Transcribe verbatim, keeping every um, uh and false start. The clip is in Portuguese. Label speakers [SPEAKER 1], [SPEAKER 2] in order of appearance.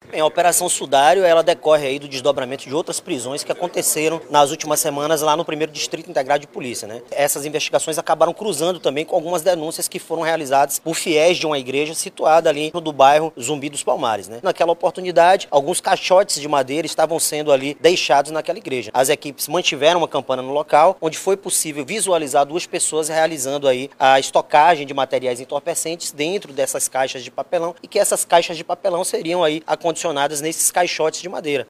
[SPEAKER 1] Bem, a Operação Sudário, ela decorre aí do desdobramento de outras prisões que aconteceram nas últimas semanas lá no primeiro Distrito Integrado de Polícia, né? Essas investigações acabaram cruzando também com algumas denúncias que foram realizadas por fiéis de uma igreja situada ali no do bairro Zumbi dos Palmares, né? Naquela oportunidade, alguns caixotes de madeira estavam sendo ali deixados naquela igreja. As equipes mantiveram uma campana no local, onde foi possível visualizar duas pessoas realizando aí a estocagem de materiais entorpecentes dentro dessas caixas de papelão e que essas caixas de papelão seriam aí acondicionadas nesses caixotes de madeira.